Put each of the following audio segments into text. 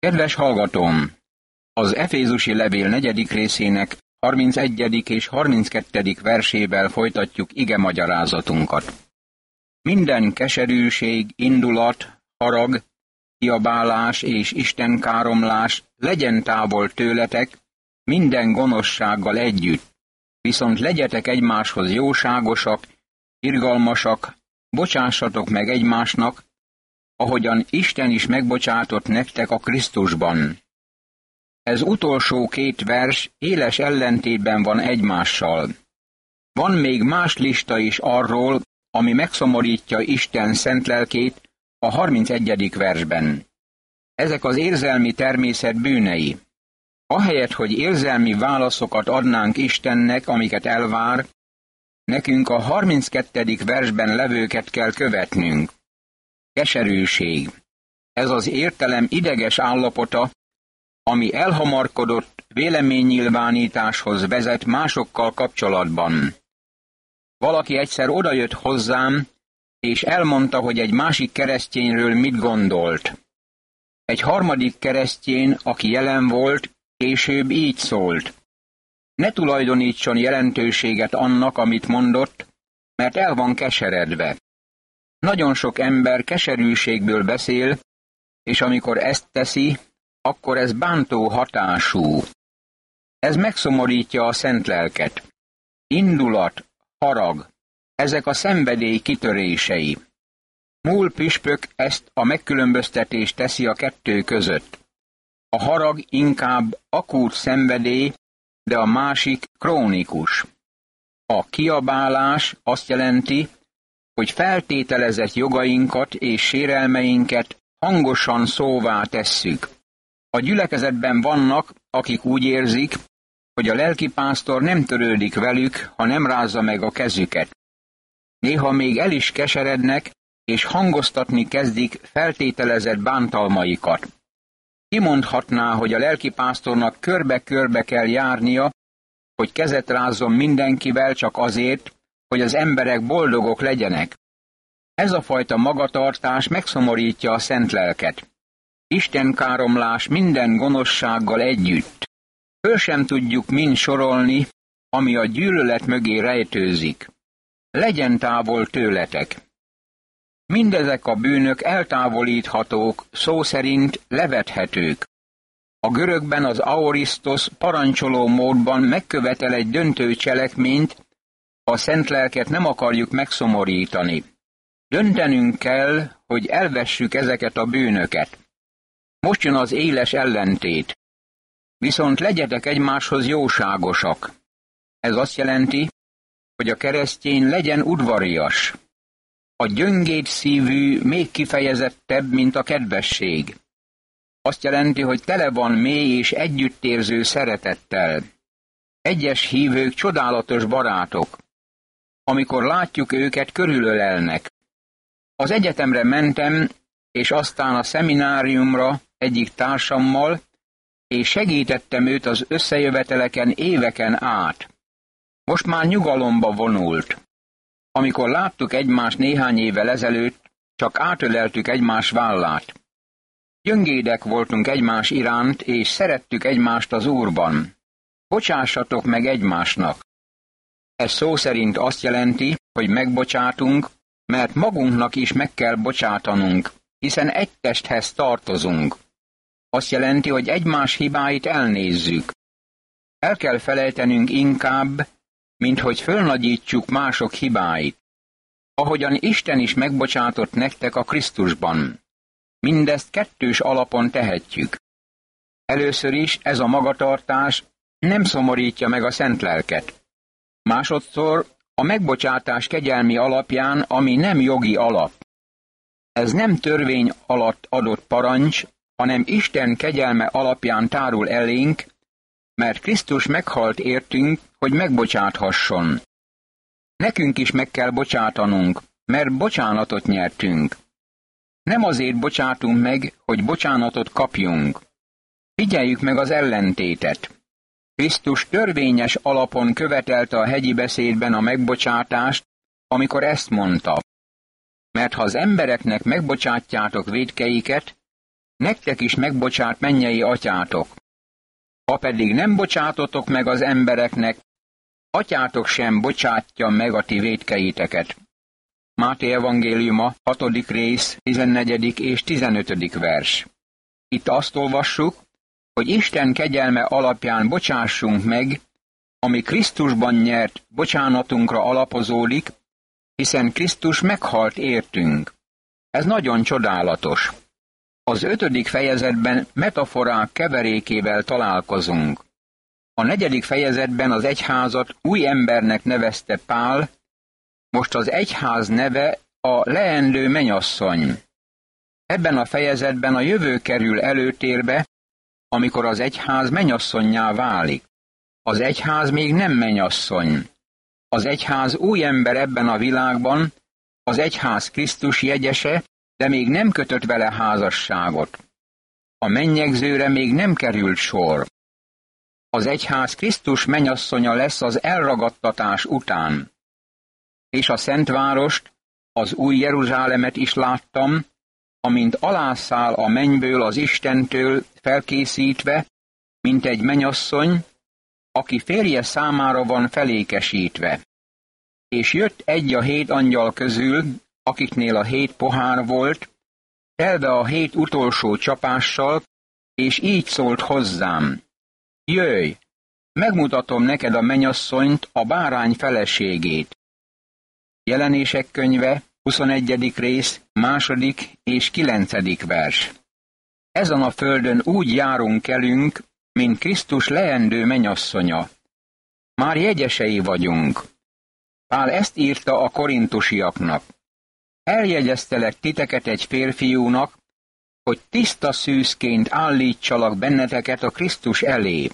Kedves hallgatóm! Az Efézusi levél 4. részének 31. és 32. versével folytatjuk igemagyarázatunkat. Minden keserűség, indulat, harag, kiabálás és istenkáromlás legyen távol tőletek, minden gonoszsággal együtt, viszont legyetek egymáshoz jóságosak, irgalmasak, bocsássatok meg egymásnak, ahogyan Isten is megbocsátott nektek a Krisztusban. Ez utolsó két vers éles ellentétben van egymással. Van még más lista is arról, ami megszomorítja Isten szent lelkét a 31. versben. Ezek az érzelmi természet bűnei. Ahelyett, hogy érzelmi válaszokat adnánk Istennek, amiket elvár, nekünk a 32. versben levőket kell követnünk. Keserűség. Ez az értelem ideges állapota, ami elhamarkodott véleménynyilvánításhoz vezet másokkal kapcsolatban. Valaki egyszer odajött hozzám, és elmondta, hogy egy másik keresztényről mit gondolt. Egy harmadik keresztény, aki jelen volt, később így szólt. Ne tulajdonítson jelentőséget annak, amit mondott, mert el van keseredve. Nagyon sok ember keserűségből beszél, és amikor ezt teszi, akkor ez bántó hatású. Ez megszomorítja a szent lelket. Indulat, harag, ezek a szenvedély kitörései. Múl püspök ezt a megkülönböztetést teszi a kettő között. A harag inkább akút szenvedély, de a másik krónikus. A kiabálás azt jelenti, hogy feltételezett jogainkat és sérelmeinket hangosan szóvá tesszük. A gyülekezetben vannak, akik úgy érzik, hogy a lelkipásztor nem törődik velük, ha nem rázza meg a kezüket. Néha még el is keserednek, és hangoztatni kezdik feltételezett bántalmaikat. Ki mondhatná, hogy a lelkipásztornak körbe-körbe kell járnia, hogy kezet rázzon mindenkivel csak azért, hogy az emberek boldogok legyenek. Ez a fajta magatartás megszomorítja a szent lelket. Istenkáromlás minden gonoszsággal együtt. Föl sem tudjuk mind sorolni, ami a gyűlölet mögé rejtőzik. Legyen távol tőletek. Mindezek a bűnök eltávolíthatók, szó szerint levethetők. A görögben az aoristos parancsoló módban megkövetel egy döntő cselekményt, ha a szent lelket nem akarjuk megszomorítani. Döntenünk kell, hogy elvessük ezeket a bűnöket. Most jön az éles ellentét. Viszont legyetek egymáshoz jóságosak. Ez azt jelenti, hogy a keresztény legyen udvarias. A gyöngéd szívű még kifejezettebb, mint a kedvesség. Azt jelenti, hogy tele van mély és együttérző szeretettel. Egyes hívők csodálatos barátok. Amikor látjuk őket, körülölelnek. Az egyetemre mentem, és aztán a szemináriumra egyik társammal, és segítettem őt az összejöveteleken éveken át. Most már nyugalomba vonult. Amikor láttuk egymást néhány évvel ezelőtt, csak átöleltük egymás vállát. Gyöngédek voltunk egymás iránt, és szerettük egymást az Úrban. Bocsássatok meg egymásnak. Ez szó szerint azt jelenti, hogy megbocsátunk, mert magunknak is meg kell bocsátanunk, hiszen egy testhez tartozunk. Azt jelenti, hogy egymás hibáit elnézzük. El kell felejtenünk inkább, mint hogy fölnagyítsuk mások hibáit. Ahogyan Isten is megbocsátott nektek a Krisztusban. Mindezt kettős alapon tehetjük. Először is ez a magatartás nem szomorítja meg a szent lelket. Másodszor a megbocsátás kegyelmi alapján, ami nem jogi alap. Ez nem törvény alatt adott parancs, hanem Isten kegyelme alapján tárul elénk, mert Krisztus meghalt értünk, hogy megbocsáthasson. Nekünk is meg kell bocsátanunk, mert bocsánatot nyertünk. Nem azért bocsátunk meg, hogy bocsánatot kapjunk. Figyeljük meg az ellentétet. Krisztus törvényes alapon követelte a hegyi beszédben a megbocsátást, amikor ezt mondta. Mert ha az embereknek megbocsátjátok vétkeiket, nektek is megbocsát mennyei atyátok. Ha pedig nem bocsátotok meg az embereknek, atyátok sem bocsátja meg a ti vétkeiteket. Máté evangéliuma, 6. rész, 14. és 15. vers. Itt azt olvassuk, hogy Isten kegyelme alapján bocsássunk meg, ami Krisztusban nyert bocsánatunkra alapozódik, hiszen Krisztus meghalt értünk. Ez nagyon csodálatos. Az 5. fejezetben metaforák keverékével találkozunk. A 4. fejezetben az egyházat új embernek nevezte Pál, most az egyház neve a leendő mennyasszony. Ebben a fejezetben a jövő kerül előtérbe, amikor az egyház mennyasszonnyá válik. Az egyház még nem mennyasszony. Az egyház új ember ebben a világban, az egyház Krisztus jegyese, de még nem kötött vele házasságot. A mennyegzőre még nem került sor. Az egyház Krisztus mennyasszonya lesz az elragadtatás után. És a Szentvárost, az új Jeruzsálemet is láttam, amint alászáll a mennyből az Istentől felkészítve, mint egy mennyasszony, aki férje számára van felékesítve. És jött egy a 7 angyal közül, akiknél a 7 pohár volt, telve a 7 utolsó csapással, és így szólt hozzám: jöjj, megmutatom neked a mennyasszonyt, a bárány feleségét. Jelenések könyve, 21. rész, 2. és 9. vers. Ezen a földön úgy járunk elünk, mint Krisztus leendő mennyasszonya. Már jegyesei vagyunk. Pál ezt írta a korintusiaknak. Eljegyeztelek titeket egy férfiúnak, hogy tiszta szűzként állítsalak benneteket a Krisztus elé.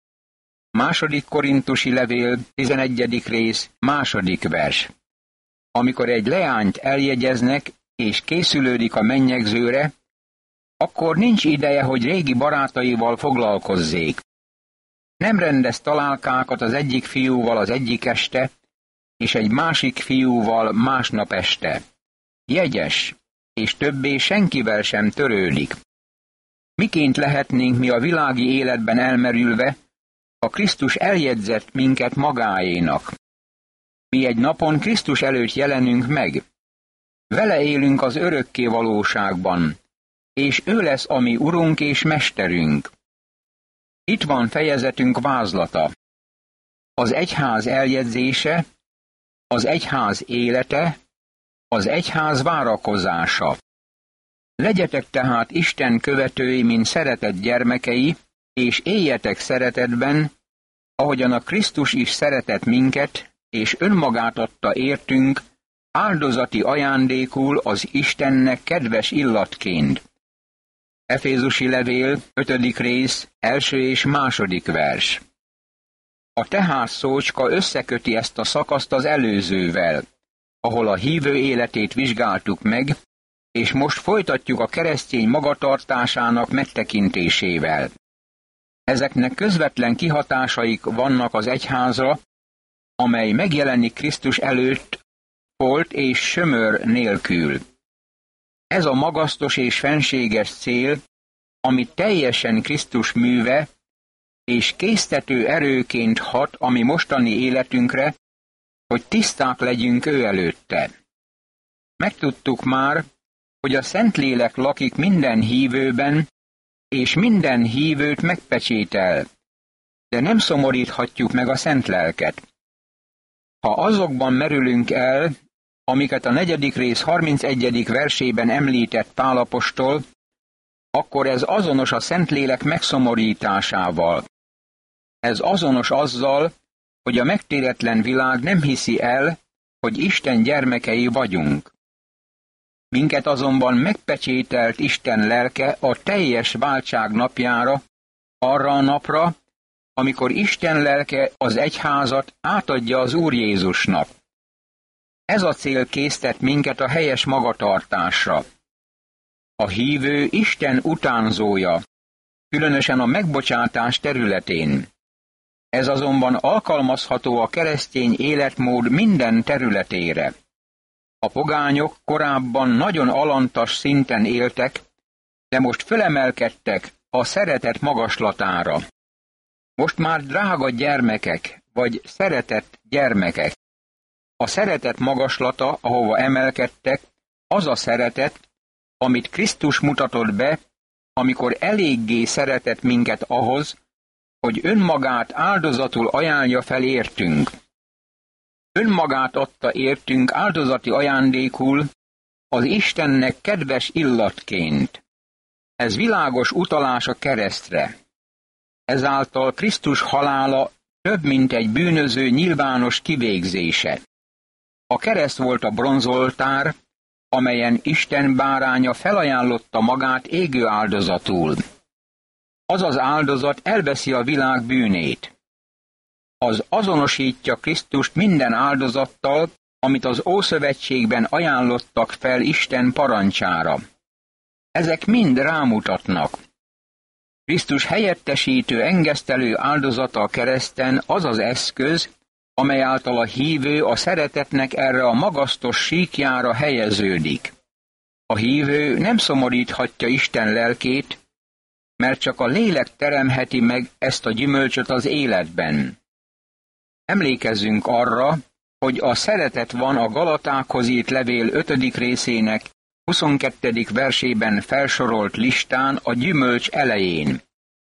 2. korintusi levél, 11. rész, 2. vers. Amikor egy leányt eljegyeznek, és készülődik a mennyegzőre, akkor nincs ideje, hogy régi barátaival foglalkozzék. Nem rendez találkákat az egyik fiúval az egyik este, és egy másik fiúval másnap este. Jegyes, és többé senkivel sem törődik. Miként lehetnénk mi a világi életben elmerülve, ha Krisztus eljegyzett minket magáénak? Mi egy napon Krisztus előtt jelenünk meg. Vele élünk az örökké valóságban, és ő lesz a mi urunk és mesterünk. Itt van fejezetünk vázlata. Az egyház eljegyzése, az egyház élete, az egyház várakozása. Legyetek tehát Isten követői, mint szeretett gyermekei, és éljetek szeretetben, ahogyan a Krisztus is szeretett minket, és önmagát adta értünk, áldozati ajándékul az Istennek kedves illatként. Efézusi levél, 5. rész, 1. és 2. vers. A tehát szócska összeköti ezt a szakaszt az előzővel, ahol a hívő életét vizsgáltuk meg, és most folytatjuk a keresztény magatartásának megtekintésével. Ezeknek közvetlen kihatásaik vannak az egyházra, amely megjelenik Krisztus előtt folt és sömör nélkül. Ez a magasztos és fenséges cél, ami teljesen Krisztus műve, és késztető erőként hat a mi mostani életünkre, hogy tiszták legyünk ő előtte. Megtudtuk már, hogy a Szentlélek lakik minden hívőben, és minden hívőt megpecsétel, de nem szomoríthatjuk meg a Szent Lelket. Ha azokban merülünk el, amiket a 4. rész 31. versében említett Pál apostol, akkor ez azonos a Szentlélek megszomorításával. Ez azonos azzal, hogy a megtéretlen világ nem hiszi el, hogy Isten gyermekei vagyunk. Minket azonban megpecsételt Isten lelke a teljes váltság napjára, arra a napra, amikor Isten lelke az egyházat átadja az Úr Jézusnak. Ez a cél késztet minket a helyes magatartásra. A hívő Isten utánzója, különösen a megbocsátás területén. Ez azonban alkalmazható a keresztény életmód minden területére. A pogányok korábban nagyon alantas szinten éltek, de most fölemelkedtek a szeretet magaslatára. Most már drága gyermekek, vagy szeretett gyermekek. A szeretet magaslata, ahova emelkedtek, az a szeretet, amit Krisztus mutatott be, amikor eléggé szeretett minket ahhoz, hogy önmagát áldozatul ajánlja fel értünk. Önmagát adta értünk áldozati ajándékul, az Istennek kedves illatként. Ez világos utalás a keresztre. Ezáltal Krisztus halála több, mint egy bűnöző nyilvános kivégzése. A kereszt volt a bronzoltár, amelyen Isten báránya felajánlotta magát égő áldozatul. Az az áldozat elveszi a világ bűnét. Az azonosítja Krisztust minden áldozattal, amit az Ószövetségben ajánlottak fel Isten parancsára. Ezek mind rámutatnak. Krisztus helyettesítő, engesztelő áldozata a kereszten az az eszköz, amely által a hívő a szeretetnek erre a magasztos síkjára helyeződik. A hívő nem szomoríthatja Isten lelkét, mert csak a lélek teremheti meg ezt a gyümölcsöt az életben. Emlékezzünk arra, hogy a szeretet van a Galatákhoz írt levél 5. részének 22. versében felsorolt listán a gyümölcs elején.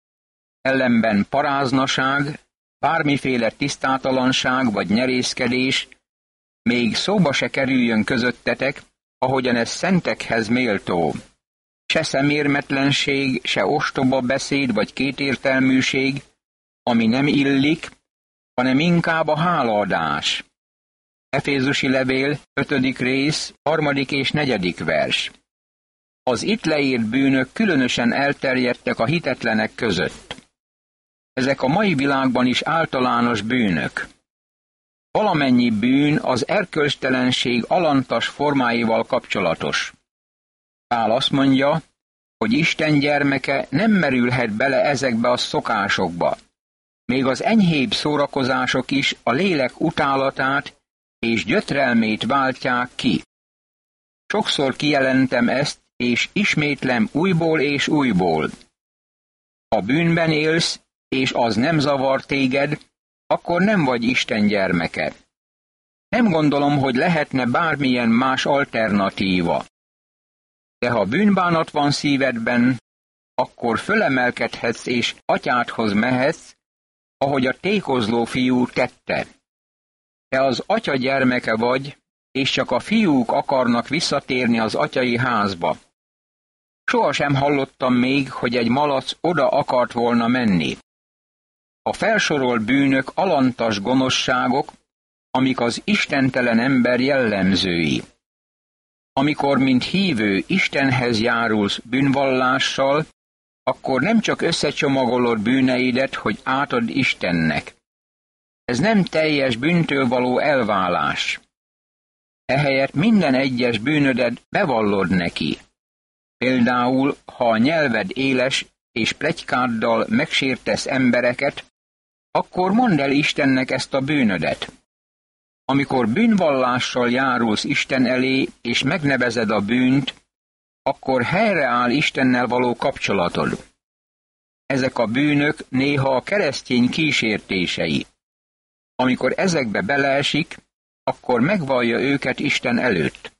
Ellenben paráznaság, bármiféle tisztátalanság vagy nyerészkedés még szóba se kerüljön közöttetek, ahogyan ez szentekhez méltó. Se szemérmetlenség, se ostoba beszéd vagy kétértelműség, ami nem illik, hanem inkább a hálaadás. Efézusi levél, 5. rész, 3. és 4. vers. Az itt leírt bűnök különösen elterjedtek a hitetlenek között. Ezek a mai világban is általános bűnök. Valamennyi bűn az erkölcstelenség alantas formáival kapcsolatos. Pál azt mondja, hogy Isten gyermeke nem merülhet bele ezekbe a szokásokba. Még az enyhébb szórakozások is a lélek utálatát és gyötrelmét váltják ki. Sokszor kijelentem ezt, és ismétlem újból és újból. Ha bűnben élsz, és az nem zavar téged, akkor nem vagy Isten gyermeke. Nem gondolom, hogy lehetne bármilyen más alternatíva. De ha bűnbánat van szívedben, akkor fölemelkedhetsz és atyádhoz mehetsz, ahogy a tékozló fiú tette. Te az atya gyermeke vagy, és csak a fiúk akarnak visszatérni az atyai házba. Sohasem hallottam még, hogy egy malac oda akart volna menni. A felsorolt bűnök alantas gonoszságok, amik az istentelen ember jellemzői. Amikor, mint hívő, Istenhez járulsz bűnvallással, akkor nem csak összecsomagolod bűneidet, hogy átad Istennek. Ez nem teljes bűntől való elválás. Ehelyett minden egyes bűnödet bevallod neki. Például, ha a nyelved éles és pletykáddal megsértesz embereket, akkor mondd el Istennek ezt a bűnödet. Amikor bűnvallással járulsz Isten elé, és megnevezed a bűnt, akkor helyreáll Istennel való kapcsolatod. Ezek a bűnök néha a keresztény kísértései. Amikor ezekbe beleesik, akkor megvallja őket Isten előtt.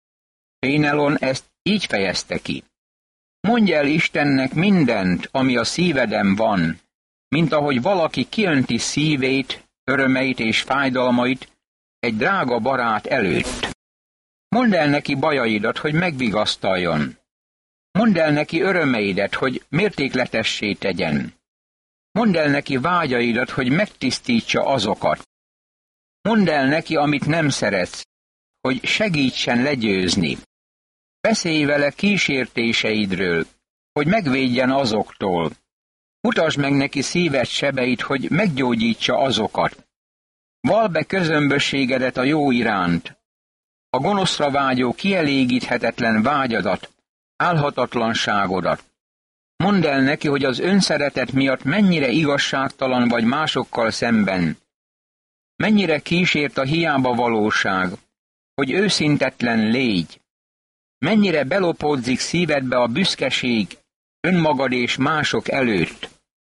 Fénelon ezt így fejezte ki. Mondj el Istennek mindent, ami a szíveden van, mint ahogy valaki kiönti szívét, örömeit és fájdalmait egy drága barát előtt. Mondd el neki bajaidat, hogy megvigasztaljon. Mondd el neki örömeidet, hogy mértékletessé tegyen. Mondd el neki vágyaidat, hogy megtisztítsa azokat. Mondd el neki, amit nem szeretsz, hogy segítsen legyőzni. Beszélj vele kísértéseidről, hogy megvédjen azoktól. Mutasd meg neki szíved sebeit, hogy meggyógyítsa azokat. Vald be közömbösségedet a jó iránt, a gonoszra vágyó kielégíthetetlen vágyadat, álhatatlanságodat. Mondd el neki, hogy az önszeretet miatt mennyire igazságtalan vagy másokkal szemben. Mennyire kísért a hiába valóság, hogy őszintetlen légy. Mennyire belopódzik szívedbe a büszkeség önmagad és mások előtt.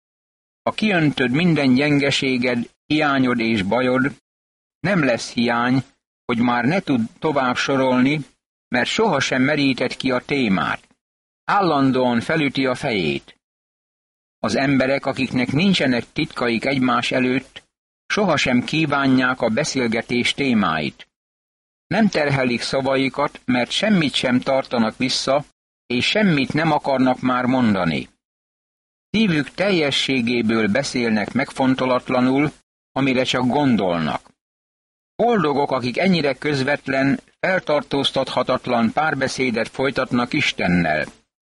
Ha kiöntöd minden gyengeséged, hiányod és bajod, nem lesz hiány, hogy már ne tud tovább sorolni, mert sohasem merített ki a témát. Állandóan felüti a fejét. Az emberek, akiknek nincsenek titkaik egymás előtt, sohasem kívánják a beszélgetés témáit. Nem terhelik szavaikat, mert semmit sem tartanak vissza, és semmit nem akarnak már mondani. Szívük teljességéből beszélnek megfontolatlanul, amire csak gondolnak. Boldogok, akik ennyire közvetlen, feltartóztathatatlan párbeszédet folytatnak Istennel.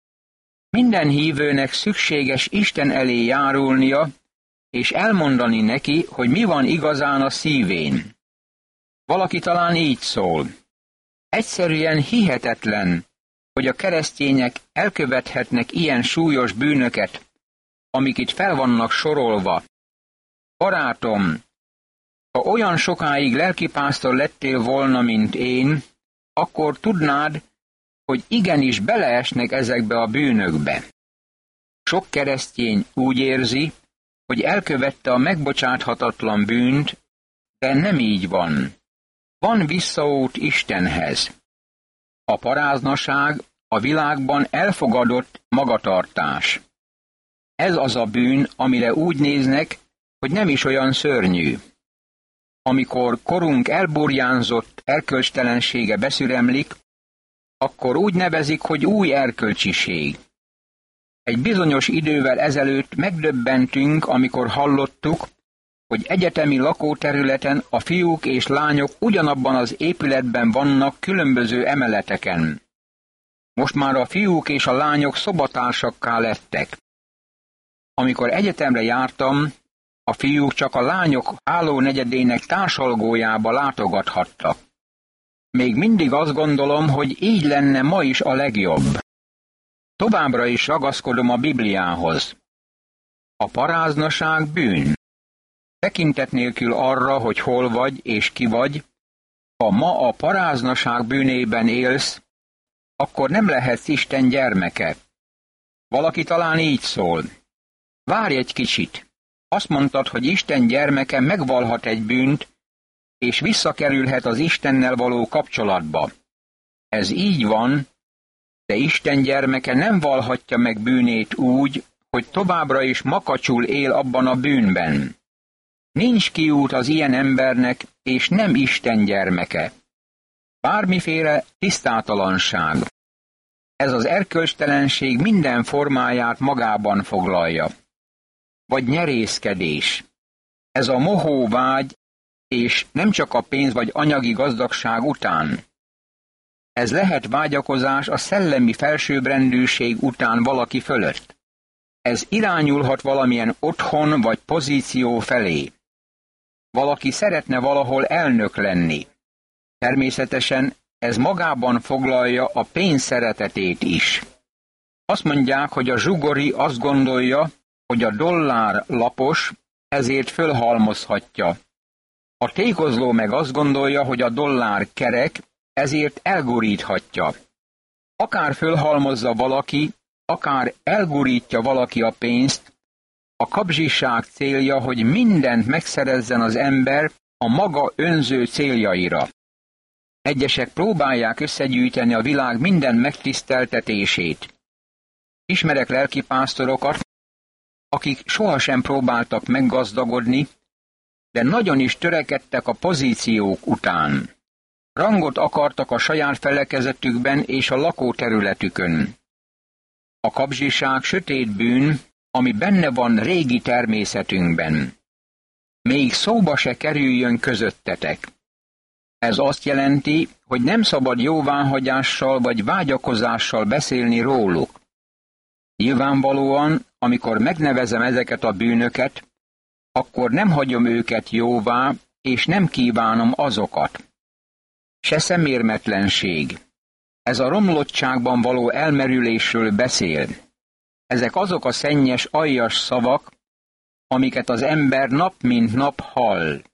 Minden hívőnek szükséges Isten elé járulnia, és elmondani neki, hogy mi van igazán a szívén. Valaki talán így szól. Egyszerűen hihetetlen, hogy a keresztények elkövethetnek ilyen súlyos bűnöket, amik itt fel vannak sorolva. Barátom, ha olyan sokáig lelkipásztor lettél volna, mint én, akkor tudnád, hogy igenis beleesnek ezekbe a bűnökbe. Sok keresztény úgy érzi, hogy elkövette a megbocsáthatatlan bűnt, de nem így van. Van visszaút Istenhez. A paráznaság a világban elfogadott magatartás. Ez az a bűn, amire úgy néznek, hogy nem is olyan szörnyű. Amikor korunk elburjánzott erkölcstelensége beszüremlik, akkor úgy nevezik, hogy új erkölcsiség. Egy bizonyos idővel ezelőtt megdöbbentünk, amikor hallottuk, hogy egyetemi lakóterületen a fiúk és lányok ugyanabban az épületben vannak különböző emeleteken. Most már a fiúk és a lányok szobatársakká lettek. Amikor egyetemre jártam, a fiúk csak a lányok hálónegyedének társalgójába látogathattak. Még mindig azt gondolom, hogy így lenne ma is a legjobb. Továbbra is ragaszkodom a Bibliához. A paráznaság bűn. Tekintet nélkül arra, hogy hol vagy és ki vagy, ha ma a paráznaság bűnében élsz, akkor nem lehetsz Isten gyermeke. Valaki talán így szól. Várj egy kicsit. Azt mondtad, hogy Isten gyermeke megvalhat egy bűnt, és visszakerülhet az Istennel való kapcsolatba. Ez így van, de Isten gyermeke nem valhatja meg bűnét úgy, hogy továbbra is makacsul él abban a bűnben. Nincs kiút az ilyen embernek, és nem Isten gyermeke. Bármiféle tisztátalanság. Ez az erkölcstelenség minden formáját magában foglalja. Vagy nyerészkedés. Ez a mohó vágy, és nem csak a pénz vagy anyagi gazdagság után. Ez lehet vágyakozás a szellemi felsőbbrendűség után valaki fölött. Ez irányulhat valamilyen otthon vagy pozíció felé. Valaki szeretne valahol elnök lenni. Természetesen ez magában foglalja a pénz szeretetét is. Azt mondják, hogy a zsugori azt gondolja, hogy a dollár lapos, ezért fölhalmozhatja. A tékozló meg azt gondolja, hogy a dollár kerek, ezért elguríthatja. Akár fölhalmozza valaki, akár elgurítja valaki a pénzt, a kapzsiság célja, hogy mindent megszerezzen az ember a maga önző céljaira. Egyesek próbálják összegyűjteni a világ minden megtiszteltetését. Ismerek lelkipásztorokat, akik sohasem próbáltak meggazdagodni, de nagyon is törekedtek a pozíciók után. Rangot akartak a saját felekezetükben és a lakóterületükön. A kapzsiság sötét bűn, ami benne van régi természetünkben. Még szóba se kerüljön közöttetek. Ez azt jelenti, hogy nem szabad jóváhagyással vagy vágyakozással beszélni róluk. Nyilvánvalóan, amikor megnevezem ezeket a bűnöket, akkor nem hagyom őket jóvá, és nem kívánom azokat. Se szemérmetlenség. Ez a romlottságban való elmerülésről beszél. Ezek azok a szennyes, aljas szavak, amiket az ember nap mint nap hall.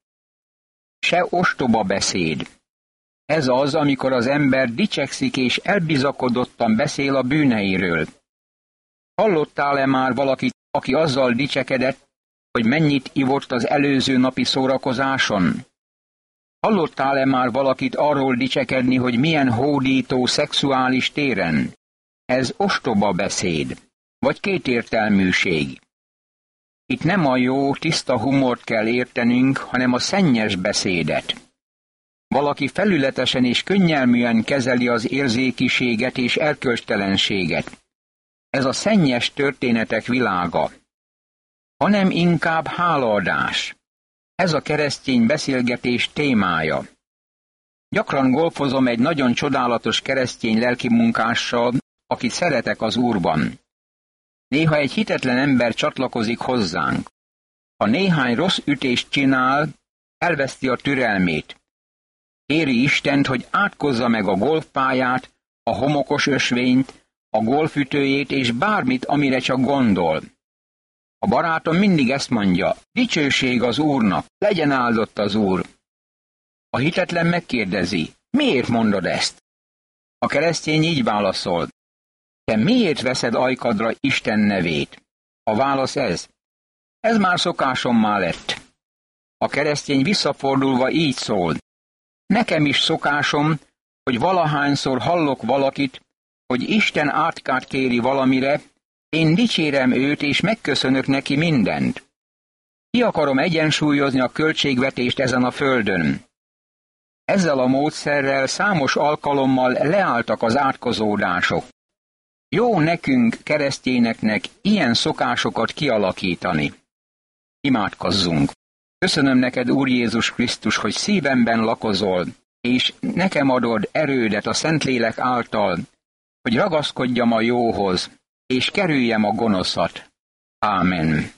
Se ostoba beszéd. Ez az, amikor az ember dicsekszik és elbizakodottan beszél a bűneiről. Hallottál-e már valakit, aki azzal dicsekedett, hogy mennyit ivott az előző napi szórakozáson? Hallottál-e már valakit arról dicsekedni, hogy milyen hódító szexuális téren? Ez ostoba beszéd, vagy kétértelműség. Itt nem a jó, tiszta humort kell értenünk, hanem a szennyes beszédet. Valaki felületesen és könnyelműen kezeli az érzékiséget és erkölcstelenséget. Ez a szennyes történetek világa. Hanem inkább hálaadás. Ez a keresztény beszélgetés témája. Gyakran golfozom egy nagyon csodálatos keresztény lelkimunkással, akit szeretek az Úrban. Néha egy hitetlen ember csatlakozik hozzánk. Ha néhány rossz ütést csinál, elveszti a türelmét. Kéri Istent, hogy átkozza meg a golfpályát, a homokos ösvényt, a golfütőjét és bármit, amire csak gondol. A barátom mindig ezt mondja, dicsőség az Úrnak, legyen áldott az Úr. A hitetlen megkérdezi, miért mondod ezt? A keresztény így válaszol, te miért veszed ajkadra Isten nevét? A válasz ez. Ez már szokásommá lett. A keresztény visszafordulva így szól. Nekem is szokásom, hogy valahányszor hallok valakit, hogy Isten átkát kéri valamire, én dicsérem őt és megköszönök neki mindent. Ki akarom egyensúlyozni a költségvetést ezen a földön. Ezzel a módszerrel számos alkalommal leálltak az átkozódások. Jó nekünk, keresztényeknek ilyen szokásokat kialakítani. Imádkozzunk! Köszönöm neked, Úr Jézus Krisztus, hogy szívemben lakozol, és nekem adod erődet a Szentlélek által, hogy ragaszkodjam a jóhoz, és kerüljem a gonoszat. Ámen.